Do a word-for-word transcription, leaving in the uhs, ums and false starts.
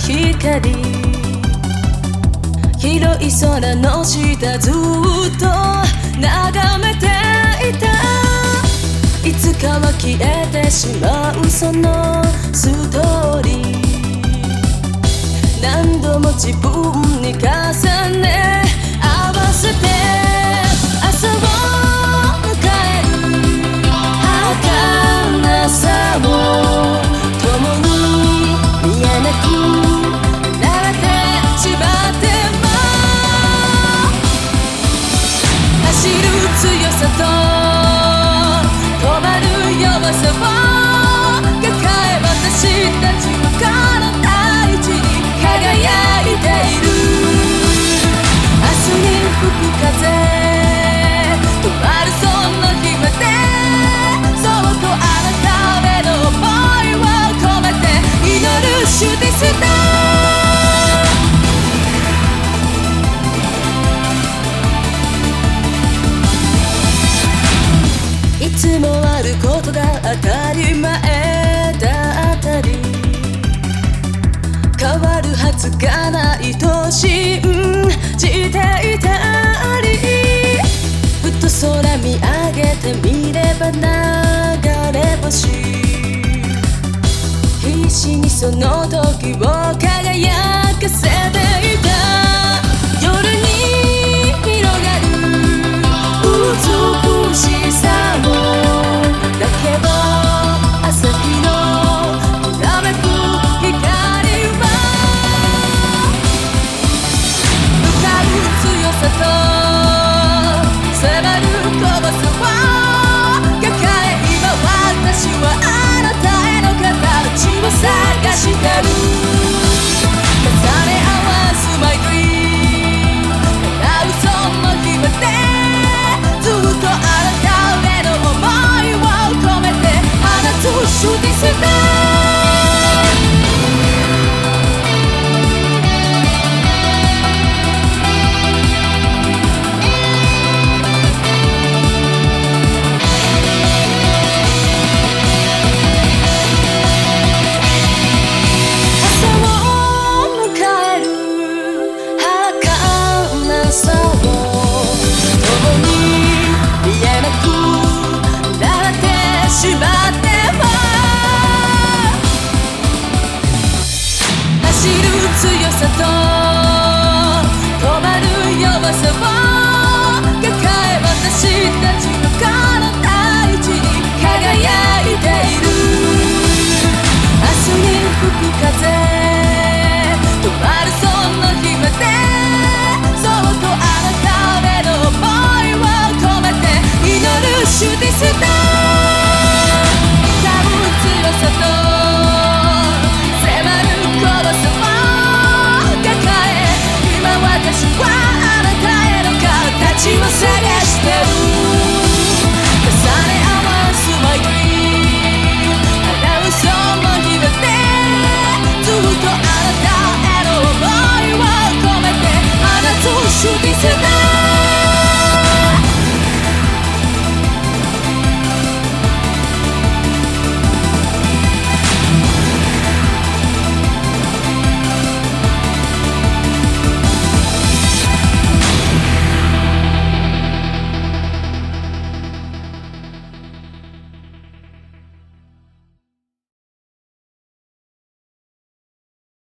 光広い空の下ずっと眺めていた。いつかは消えてしまうそのストーリー、何度も自分に重ね合わせて朝を迎える儚さを共に見えなくなってしまっても走る強さと止まる弱さを抱え私たちはこの大地に輝いている。明日に吹く風止まるその日までそっとあなたへの想いを込めて祈るシューティスター。いつもあることが当たり前だったり変わるはずがないと信じていたり、ふと空見上げてみれば流れ星必死にその時を輝かせていく。